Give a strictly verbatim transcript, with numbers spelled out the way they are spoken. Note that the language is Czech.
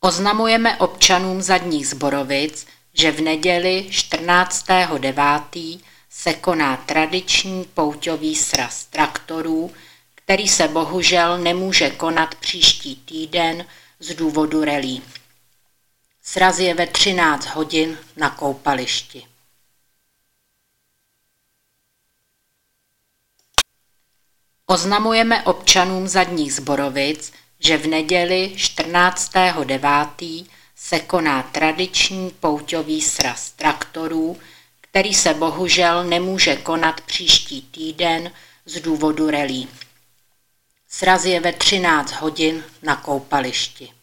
Oznamujeme občanům Zadních Zborovic, že v neděli čtrnáctého devátého se koná tradiční pouťový sraz traktorů, který se bohužel nemůže konat příští týden z důvodu relí. Sraz je ve třináct hodin na koupališti. Oznamujeme občanům Zadních Zborovic, že v neděli čtrnáctého devátého se koná tradiční pouťový sraz traktorů, který se bohužel nemůže konat příští týden z důvodu relí. Sraz je ve třináct hodin na koupališti.